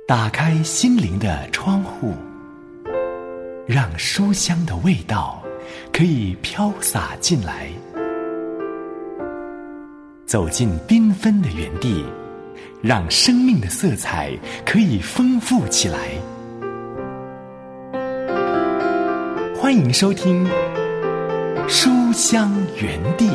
打开心灵的窗户，让书香的味道可以飘洒进来。走进缤纷的园地，让生命的色彩可以丰富起来。欢迎收听书香园地。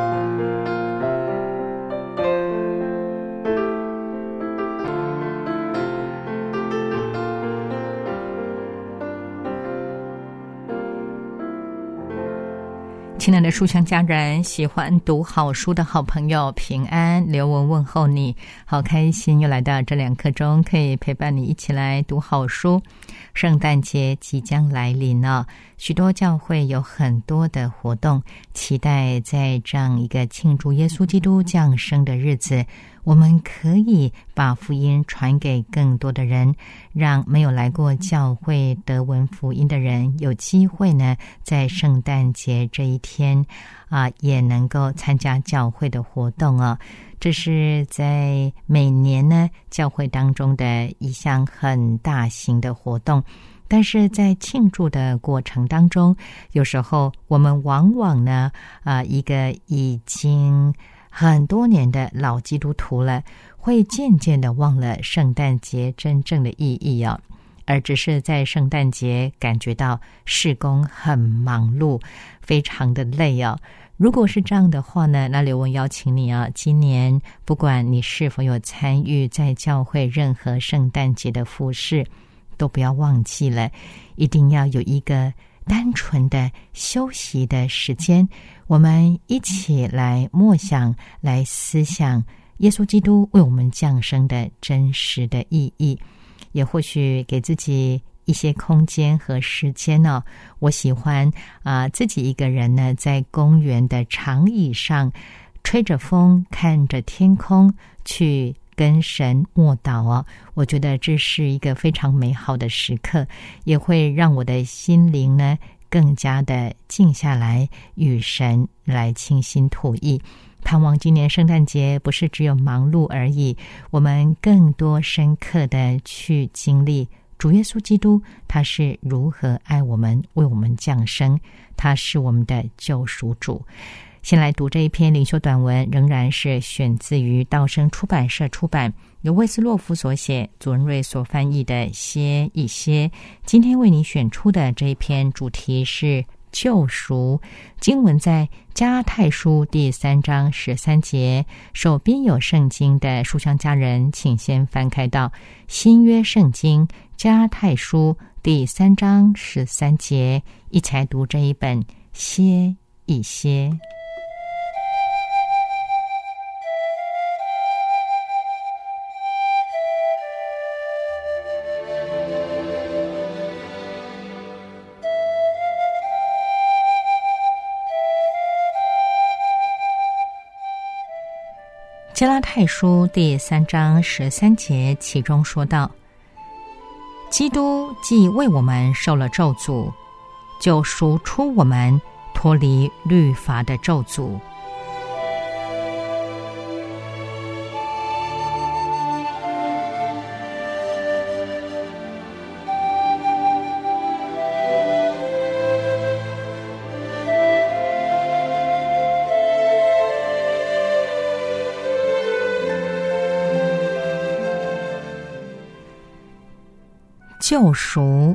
亲爱的书香家人，喜欢读好书的好朋友，平安，刘文问候你，好开心又来到这2刻钟，可以陪伴你一起来读好书。圣诞节即将来临了，许多教会有很多的活动，期待在这样一个庆祝耶稣基督降生的日子，我们可以把福音传给更多的人，让没有来过教会得闻福音的人有机会呢，在圣诞节这一天也能够参加教会的活动哦。这是在每年呢教会当中的一项很大型的活动，但是在庆祝的过程当中，有时候我们往往呢一个已经很多年的老基督徒了，会渐渐的忘了圣诞节真正的意义哦，而只是在圣诞节感觉到事工很忙碌，非常的累哦。如果是这样的话呢，那刘文邀请你今年不管你是否有参与在教会任何圣诞节的服事，都不要忘记了，一定要有一个单纯的休息的时间，我们一起来默想，来思想耶稣基督为我们降生的真实的意义，也或许给自己一些空间和时间哦。我喜欢自己一个人呢，在公园的长椅上吹着风，看着天空，去跟神默祷哦。我觉得这是一个非常美好的时刻，也会让我的心灵呢更加的静下来，与神来倾心吐意。盼望今年圣诞节不是只有忙碌而已，我们更多深刻的去经历主耶稣基督他是如何爱我们，为我们降生，他是我们的救赎主。先来读这一篇灵修短文，仍然是选自于道生出版社出版，由魏斯洛夫所写，祖文瑞所翻译的《歇一歇》。今天为你选出的这一篇主题是救赎，经文在加拉太书第3章13节。手边有圣经的书香家人，请先翻开到新约圣经加拉太书第3章13节，一起来读这一本歇一歇。加拉太书第3章13节，其中说道：基督既为我们受了咒诅，就赎出我们脱离律法的咒诅。救赎。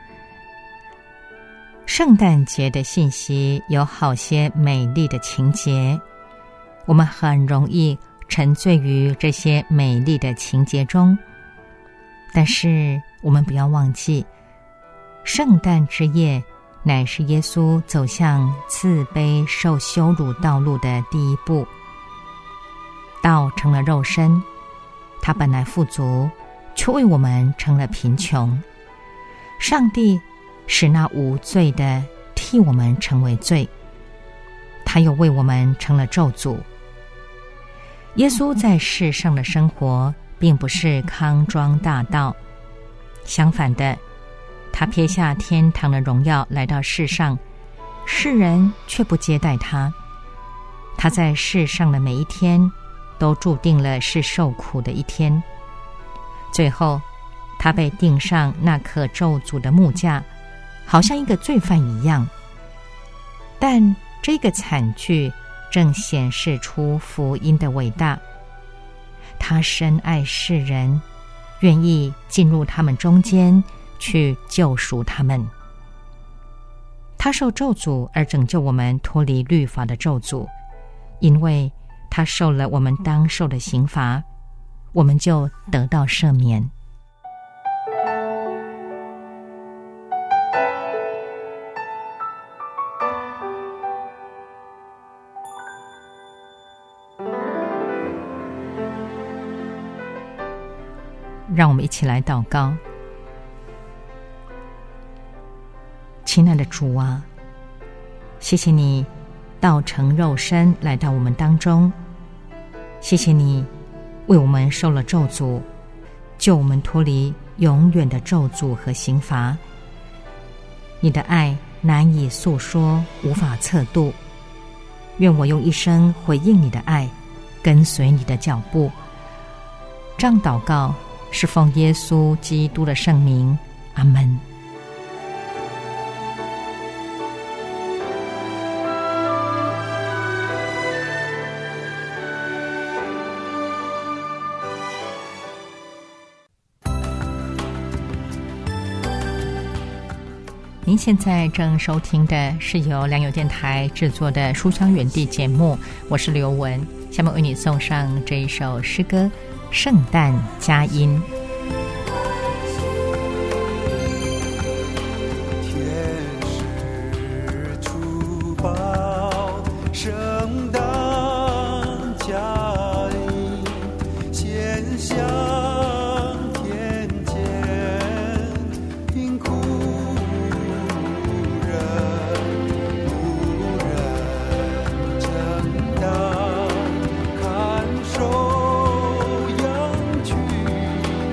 圣诞节的信息有好些美丽的情节，我们很容易沉醉于这些美丽的情节中，但是我们不要忘记，圣诞之夜乃是耶稣走向自卑受羞辱道路的第一步。道成了肉身，他本来富足，却为我们成了贫穷。上帝使那无罪的替我们成为罪，他又为我们成了咒诅。耶稣在世上的生活并不是康庄大道，相反的，他撇下天堂的荣耀来到世上，世人却不接待他。他在世上的每一天都注定了是受苦的一天。最后他被钉上那可咒诅的木架，好像一个罪犯一样。但这个惨剧正显示出福音的伟大。他深爱世人，愿意进入他们中间去救赎他们。他受咒诅而拯救我们脱离律法的咒诅，因为他受了我们当受的刑罚，我们就得到赦免。让我们一起来祷告。亲爱的主啊，谢谢你道成肉身来到我们当中，谢谢你为我们受了咒诅，救我们脱离永远的咒诅和刑罚。你的爱难以诉说，无法测度。愿我用一生回应你的爱，跟随你的脚步。这样祷告是奉耶稣基督的圣名，阿们。您现在正收听的是由良友电台制作的书香园地节目，我是刘文，下面为你送上这一首诗歌《圣诞佳音》。 看守羊群。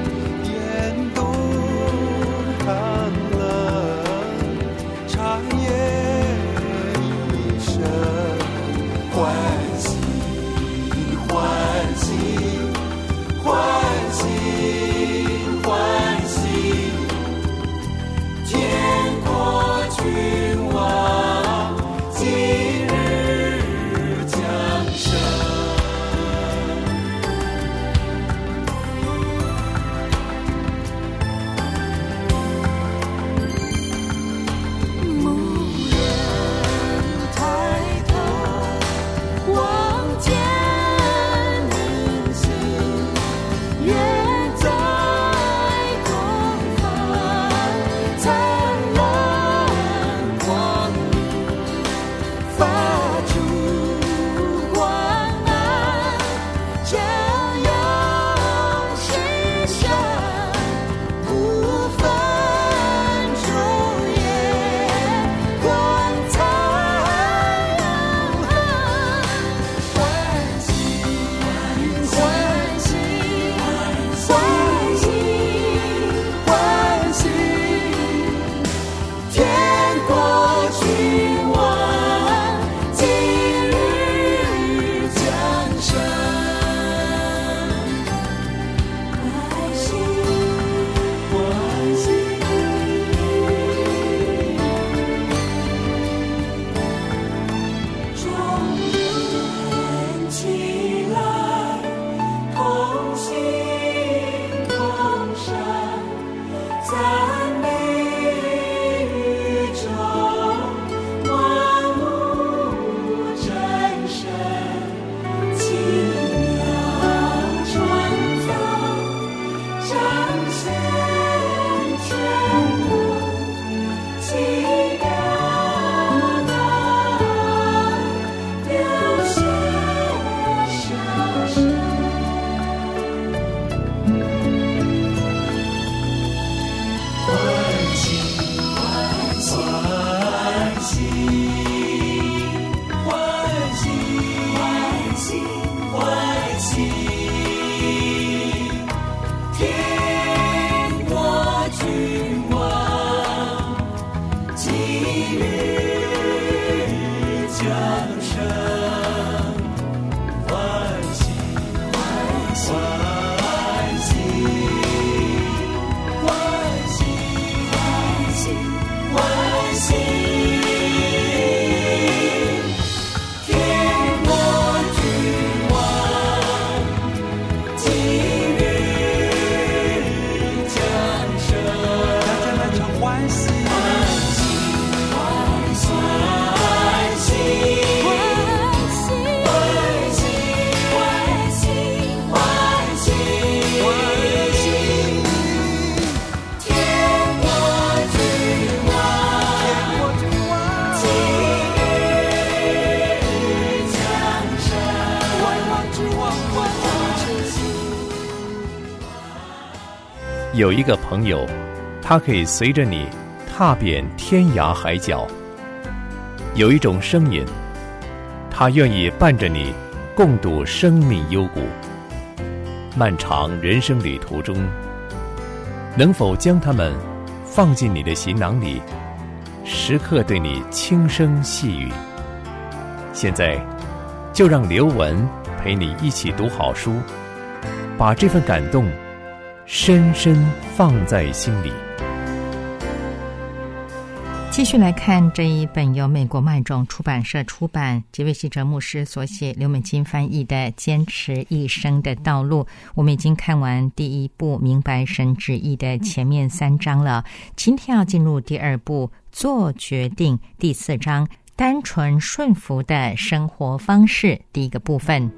有一个朋友，他可以随着你踏遍天涯海角；有一种声音，他愿意伴着你共度生命幽谷。漫长人生旅途中，能否将他们放进你的行囊里，时刻对你轻声细语？现在就让刘文陪你一起读好书，把这份感动深深放在心里。 继续来看这一本由美国麦种出版社出版，杰维希哲牧师所写，刘美金翻译的《坚持一生的道路》。我们已经看完第一部明白神旨意的前面3章了，今天要进入第2部做决定，第4章单纯顺服的生活方式，第1个部分。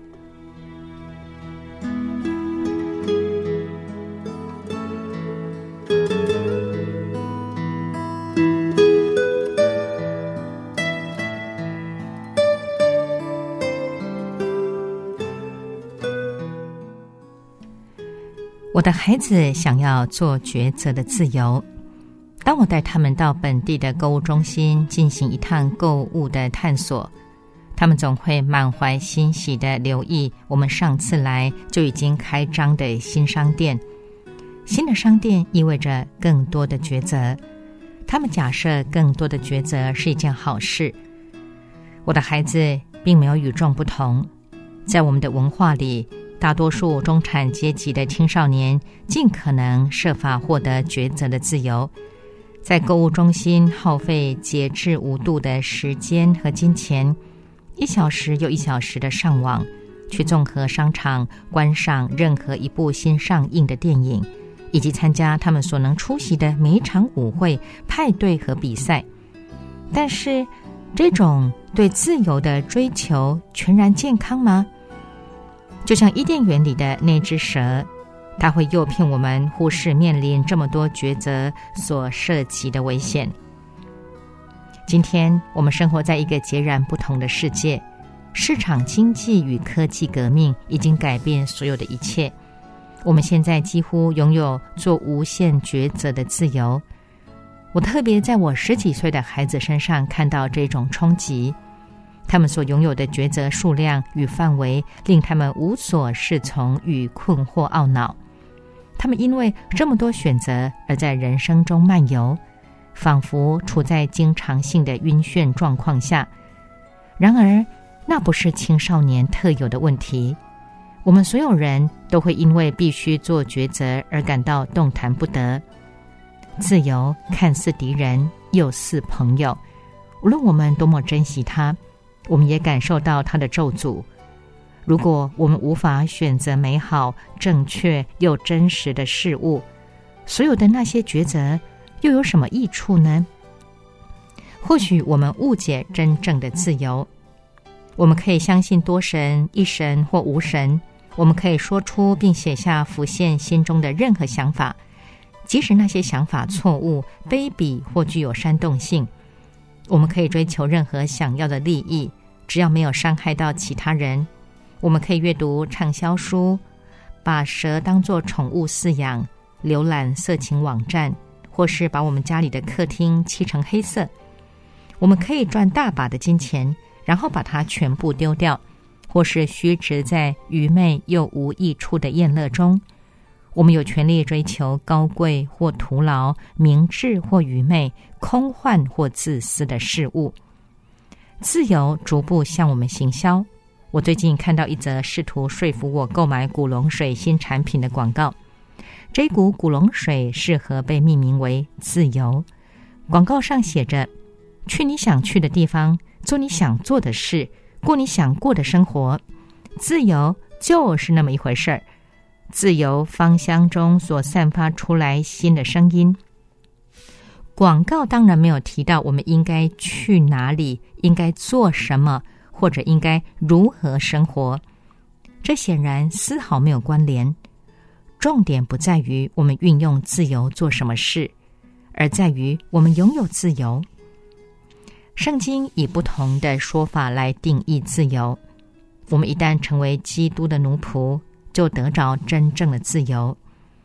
我的孩子想要做抉择的自由。当我带他们到本地的购物中心进行一趟购物的探索，他们总会满怀欣喜地留意我们上次来就已经开张的新商店。新的商店意味着更多的抉择，他们假设更多的抉择是一件好事。我的孩子并没有与众不同，在我们的文化里，大多数中产阶级的青少年尽可能设法获得抉择的自由，在购物中心耗费节制无度的时间和金钱，1小时又1小时的上网，去综合商场观赏任何一部新上映的电影，以及参加他们所能出席的每一场舞会、派对和比赛。但是，这种对自由的追求全然健康吗？就像伊甸园里的那只蛇，它会诱骗我们忽视面临这么多抉择所涉及的危险。今天我们生活在一个截然不同的世界，市场经济与科技革命已经改变所有的一切。我们现在几乎拥有做无限抉择的自由。我特别在我10几岁的孩子身上看到这种冲击。他们所拥有的抉择数量与范围令他们无所适从与困惑懊恼。他们因为这么多选择而在人生中漫游，仿佛处在经常性的晕眩状况下。然而，那不是青少年特有的问题。我们所有人都会因为必须做抉择而感到动弹不得。自由看似敌人，又似朋友。无论我们多么珍惜它，我们也感受到它的咒诅。如果我们无法选择美好、正确又真实的事物，所有的那些抉择又有什么益处呢？或许我们误解真正的自由。我们可以相信多神、一神或无神，我们可以说出并写下浮现心中的任何想法，即使那些想法错误、卑鄙或具有煽动性。我们可以追求任何想要的利益，只要没有伤害到其他人。我们可以阅读畅销书，把蛇当作宠物饲养，浏览色情网站，或是把我们家里的客厅漆成黑色。我们可以赚大把的金钱，然后把它全部丢掉，或是虚掷在愚昧又无益处的宴乐中。我们有权利追求高贵或徒劳、明智或愚昧、空幻或自私的事物。自由逐步向我们行销。我最近看到一则试图说服我购买古龙水新产品的广告。这股古龙水适合被命名为自由。广告上写着：去你想去的地方，做你想做的事，过你想过的生活。自由就是那么一回事儿。自由芳香中所散发出来新的声音。广告当然没有提到我们应该去哪里，应该做什么，或者应该如何生活。这显然丝毫没有关联。重点不在于我们运用自由做什么事，而在于我们拥有自由。圣经以不同的说法来定义自由。我们一旦成为基督的奴仆，就得着真正的自由。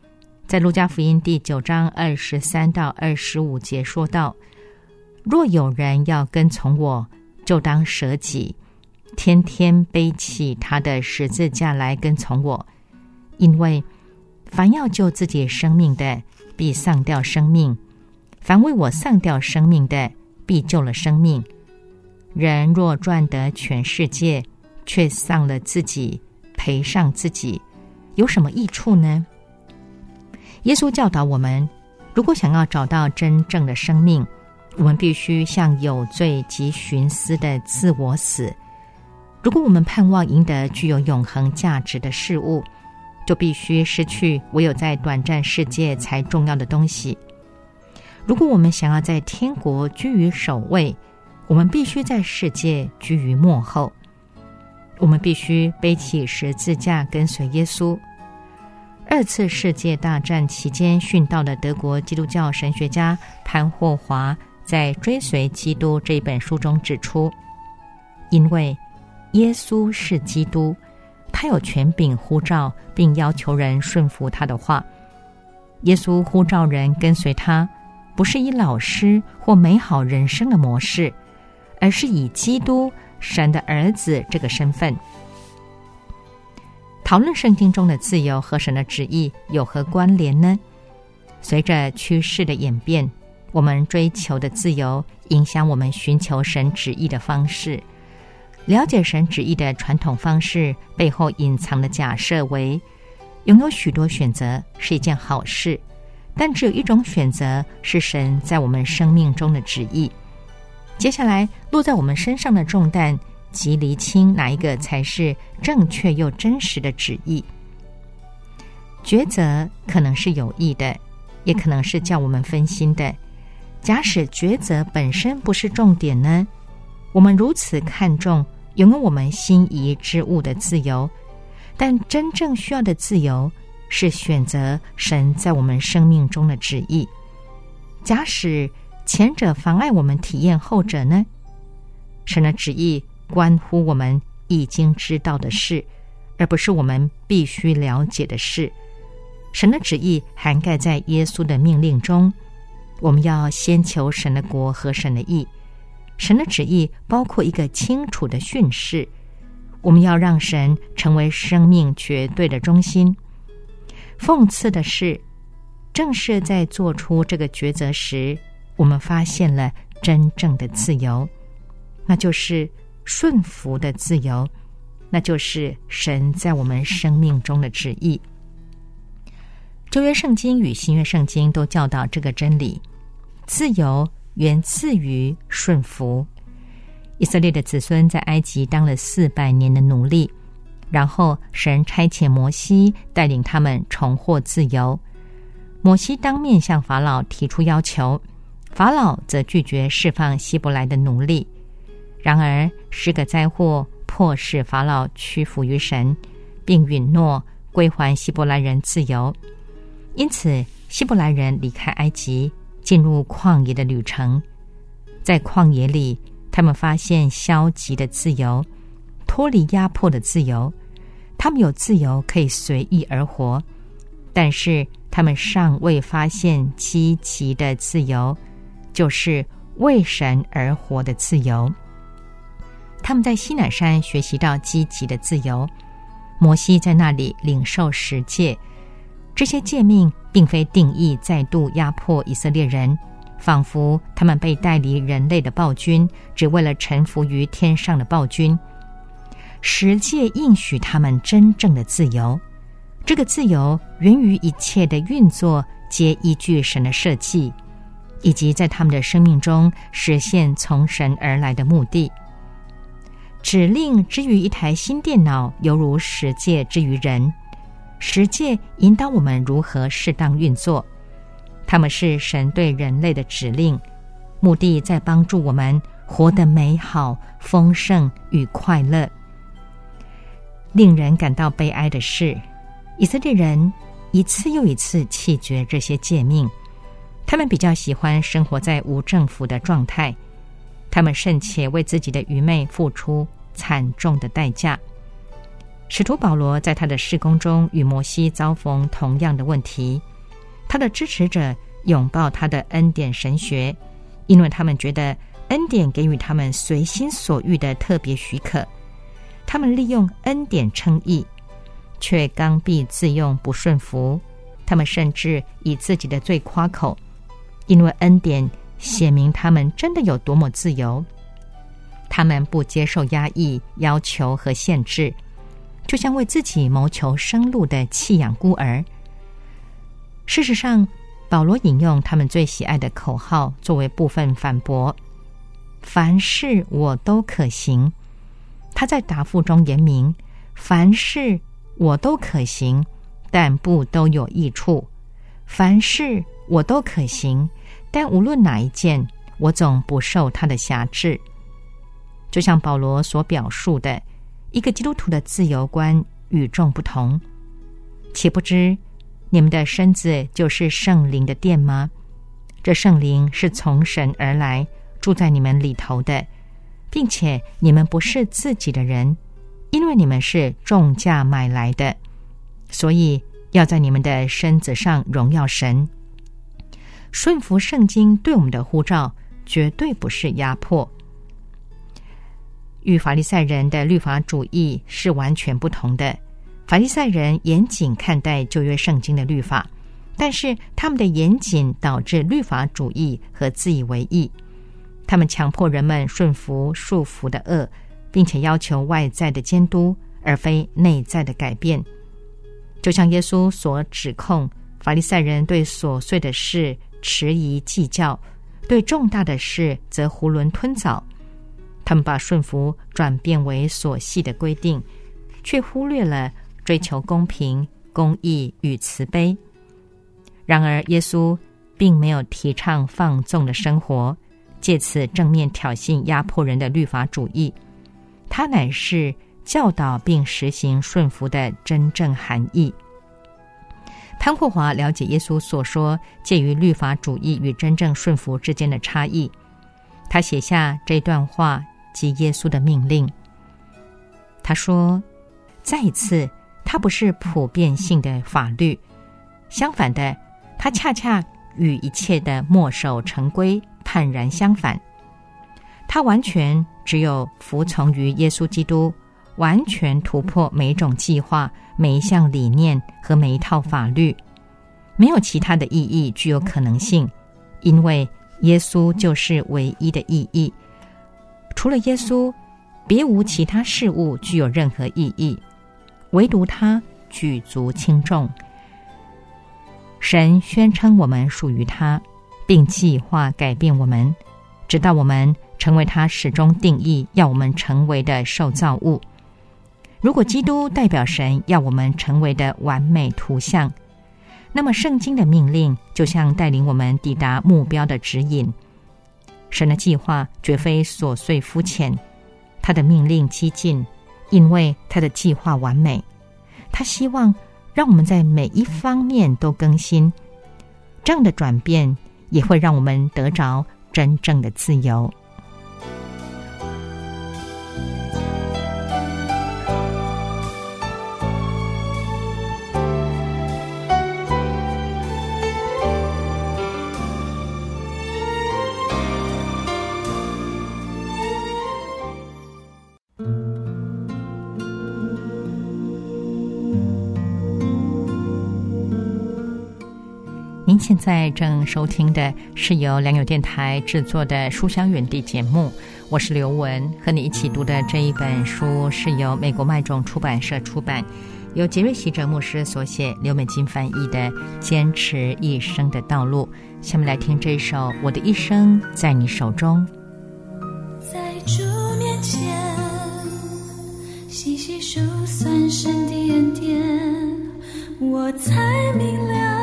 在路加福音第9章23到25节说道：若有人要跟从我，就当舍己，天天背起他的十字架来跟从我。因为凡要救自己生命的，必丧掉生命；凡为我丧掉生命的，必救了生命。人若赚得全世界，却丧了自己，赔上自己，有什么益处呢？耶稣教导我们，如果想要找到真正的生命，我们必须向有罪及徇私的自我死。如果我们盼望赢得具有永恒价值的事物，就必须失去唯有在短暂世界才重要的东西。如果我们想要在天国居于首位，我们必须在世界居于末后。我们必须背起十字架跟随耶稣。2次世界大战期间殉道的德国基督教神学家潘霍华在《追随基督》这本书中指出，因为耶稣是基督，他有权柄呼召并要求人顺服他的话。耶稣呼召人跟随他，不是以老师或美好人生的模式，而是以基督神的儿子这个身份。讨论圣经中的自由和神的旨意有何关联呢？随着趋势的演变，我们追求的自由影响我们寻求神旨意的方式。了解神旨意的传统方式背后隐藏的假设为，拥有许多选择是一件好事，但只有一种选择是神在我们生命中的旨意。接下来落在我们身上的重担，即厘清哪一个才是正确又真实的旨意。抉择可能是有益的，也可能是叫我们分心的。假使抉择本身不是重点呢？我们如此看重拥有我们心仪之物的自由，但真正需要的自由是选择神在我们生命中的旨意。假使前者妨碍我们体验后者呢？神的旨意关乎我们已经知道的事，而不是我们必须了解的事。神的旨意涵盖在耶稣的命令中，我们要先求神的国和神的义。神的旨意包括一个清楚的训示，我们要让神成为生命绝对的中心。讽刺的是，正是在做出这个抉择时，我们发现了真正的自由，那就是顺服的自由，那就是神在我们生命中的旨意。旧约圣经与新约圣经都教导这个真理，自由源自于顺服。以色列的子孙在埃及当了400年的奴隶，然后神差遣摩西带领他们重获自由。摩西当面向法老提出要求，法老则拒绝释放希伯来的奴隶。然而10个灾祸迫使法老屈服于神，并允诺归还希伯来人自由。因此希伯来人离开埃及，进入旷野的旅程。在旷野里，他们发现消极的自由，脱离压迫的自由。他们有自由可以随意而活，但是他们尚未发现积极的自由，就是为神而活的自由。他们在西乃山学习到积极的自由，摩西在那里领受10诫。这些诫命并非定义再度压迫以色列人，仿佛他们被带离人类的暴君，只为了臣服于天上的暴君。10诫应许他们真正的自由，这个自由源于一切的运作皆依据神的设计，以及在他们的生命中实现从神而来的目的。指令之于一台新电脑，犹如10诫之于人。10诫引导我们如何适当运作，他们是神对人类的指令，目的在帮助我们活得美好、丰盛与快乐。令人感到悲哀的是，以色列人一次又一次弃绝这些诫命，他们比较喜欢生活在无政府的状态，他们甚且为自己的愚昧付出惨重的代价。使徒保罗在他的事工中与摩西遭逢同样的问题， 他的支持者拥抱他的恩典神学，因为他们觉得恩典给予他们随心所欲的特别许可。他们利用恩典称义，却刚愎自用，不顺服。他们甚至以自己的罪夸口，因为恩典显明他们真的有多么自由。他们不接受压抑、要求和限制，就像为自己谋求生路的弃养孤儿。事实上，保罗引用他们最喜爱的口号作为部分反驳：凡事我都可行。他在答复中言明，凡事我都可行，但不都有益处。凡事我都可行，但无论哪一件，我总不受他的辖制。就像保罗所表述的，一个基督徒的自由观与众不同。岂不知你们的身子就是圣灵的殿吗？这圣灵是从神而来，住在你们里头的，并且你们不是自己的人，因为你们是重价买来的，所以要在你们的身子上荣耀神。顺服圣经对我们的呼召，绝对不是压迫。与法利赛人的律法主义是完全不同的。法利赛人严谨看待旧约圣经的律法，但是他们的严谨导致律法主义和自以为意。他们强迫人们顺服束缚的恶，并且要求外在的监督，而非内在的改变。就像耶稣所指控法利赛人对琐碎的事迟疑计较，对重大的事则囫囵吞枣。他们把顺服转变为琐细的规定，却忽略了追求公平、公义与慈悲。然而耶稣并没有提倡放纵的生活，借此正面挑衅压迫人的律法主义。他乃是教导并实行顺服的真正含义。潘霍华了解耶稣所说介于律法主义与真正顺服之间的差异，他写下这段话及耶稣的命令。他说，再一次，它不是普遍性的法律，相反的，它恰恰与一切的墨守成规判然相反。它完全只有服从于耶稣基督，完全突破每一种计划、每一项理念和每一套法律，没有其他的意义具有可能性，因为耶稣就是唯一的意义。除了耶稣，别无其他事物具有任何意义，唯独他举足轻重。神宣称我们属于他，并计划改变我们，直到我们成为他始终定义要我们成为的受造物。如果基督代表神要我们成为的完美图像，那么圣经的命令就像带领我们抵达目标的指引。神的计划绝非琐碎肤浅，他的命令激进，因为他的计划完美。他希望让我们在每一方面都更新，这样的转变也会让我们得着真正的自由。您现在正收听的是由良友电台制作的书香园地节目，我是刘文，和你一起读的这一本书是由美国麦种出版社出版，由杰瑞希哲牧师所写，刘美金翻译的《坚持一生的道路》。下面来听这一首《我的一生在你手中》。 在主面前细细数算神的恩典，我才明了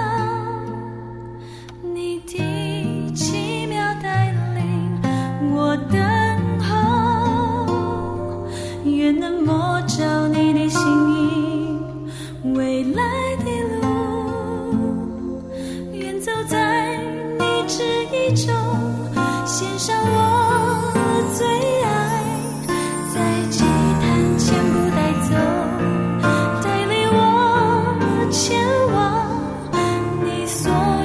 你的奇妙带领，我等候，愿能摸着你的心意，未来的路，愿走在你旨意中，献上我最爱，在祭坛前不带走，带领我前往你所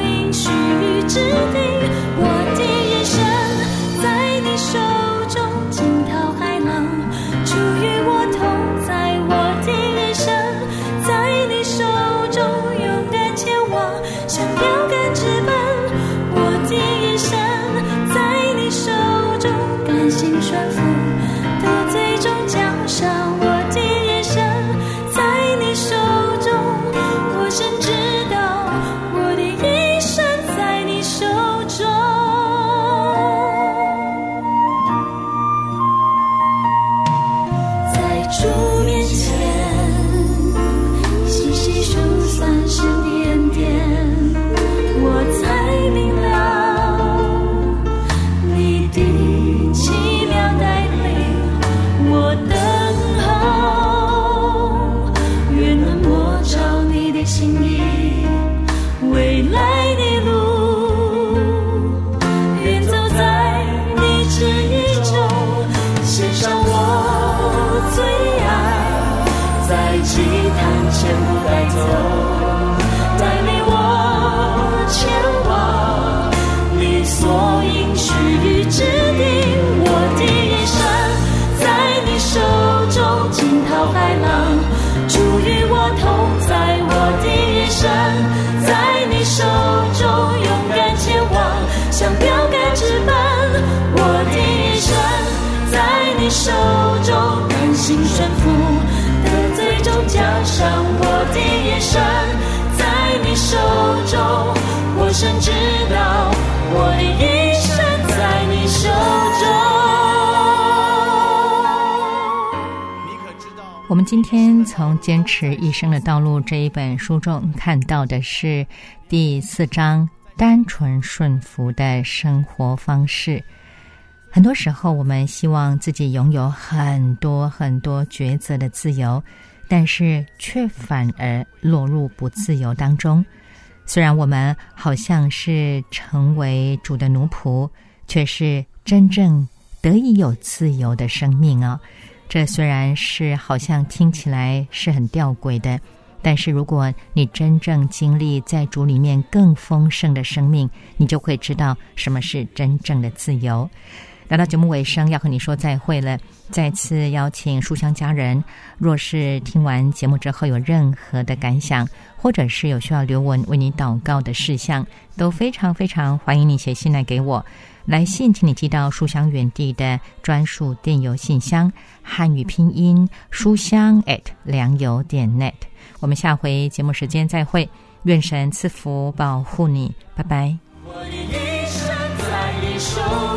像标杆直奔。我的一生在你手中，甘心顺服的最终奖赏。我的一生在你手中，我深知道我的一生在你手中。在主面前细细数算神的恩典，我才明了你的奇妙带领。我等候，愿能摸着你的心意，未来的路，愿走在你旨意中，献上我最爱，在祭坛前不带走，带领我前往你所应许与指定。我的一生在你手中，惊涛骇浪，主与我同在。我的一生在你手中，勇敢前往，像标杆直奔。我的一生在你手中，甘心顺服的最终奖赏。我的一生在你手中，我深知道我的一生在你手中。 我们今天从《坚持一生的道路》这一本书中看到的是第4章单纯顺服的生活方式。很多时候我们希望自己拥有很多很多抉择的自由，但是却反而落入不自由当中。虽然我们好像是成为主的奴仆，却是真正得以有自由的生命哦。这虽然是好像听起来是很吊诡的，但是如果你真正经历在主里面更丰盛的生命，你就会知道什么是真正的自由。来到节目尾声，要和你说再会了。再次邀请书香家人，若是听完节目之后有任何的感想，或者是有需要留文为你祷告的事项，都非常非常欢迎你写信来给我。来信请你寄到书香园地的专属电邮信箱，汉语拼音书香@良友.net。我们下回节目时间再会，愿神赐福保护你，拜拜。 我的一生在你手